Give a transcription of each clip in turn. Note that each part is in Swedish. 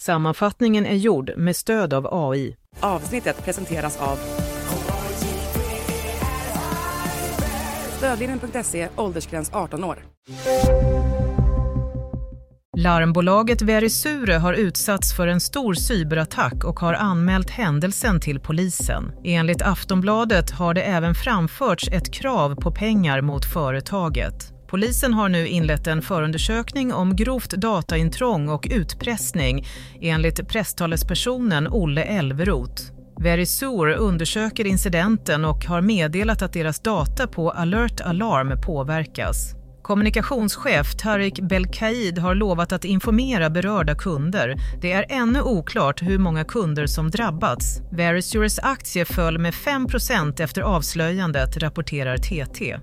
Sammanfattningen är gjord med stöd av AI. Avsnittet presenteras av Stödlinjen.se, åldersgräns 18 år. Larmbolaget Verisure har utsatts för en stor cyberattack och har anmält händelsen till polisen. Enligt Aftonbladet har det även framförts ett krav på pengar mot företaget. Polisen har nu inlett en förundersökning om grovt dataintrång och utpressning enligt presstalespersonen Olle Elveroth. Verisure undersöker incidenten och har meddelat att deras data på Alert Alarm påverkas. Kommunikationschef Tariq Belkaid har lovat att informera berörda kunder. Det är ännu oklart hur många kunder som drabbats. Verisures aktie föll med 5% efter avslöjandet, rapporterar TT.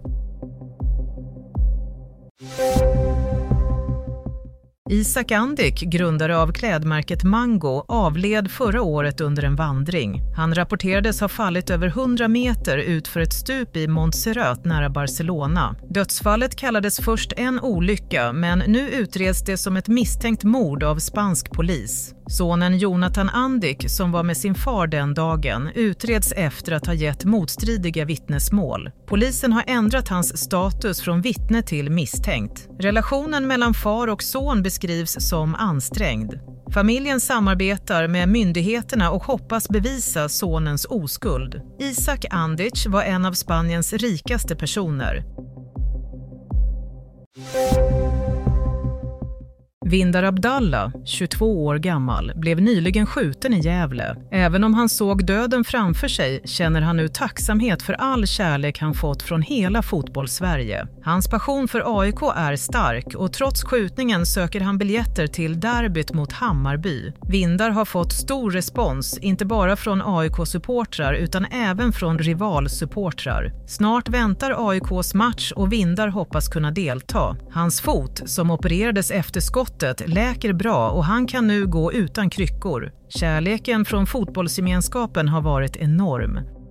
Isak Andik, grundare av klädmärket Mango, avled förra året under en vandring. Han rapporterades ha fallit över 100 meter ut för ett stup i Montserrat nära Barcelona. Dödsfallet kallades först en olycka, men nu utreds det som ett misstänkt mord av spansk polis. Sonen Jonathan Andik, som var med sin far den dagen, utreds efter att ha gett motstridiga vittnesmål. Polisen har ändrat hans status från vittne till misstänkt. Relationen mellan far och son beskrivs som ansträngd. Familjen samarbetar med myndigheterna och hoppas bevisa sonens oskuld. Isak Andic var en av Spaniens rikaste personer. Vindar Abdallah, 22 år gammal, blev nyligen skjuten i Gävle. Även om han såg döden framför sig känner han nu tacksamhet för all kärlek han fått från hela fotbollssverige. Hans passion för AIK är stark och trots skjutningen söker han biljetter till derbyt mot Hammarby. Vindar har fått stor respons, inte bara från AIK-supportrar utan även från rivalsupportrar. Snart väntar AIKs match och Vindar hoppas kunna delta. Hans fot, som opererades efter skottet, läker bra och han kan nu gå utan kryckor. Kärleken från fotbollsgemenskapen har varit enorm.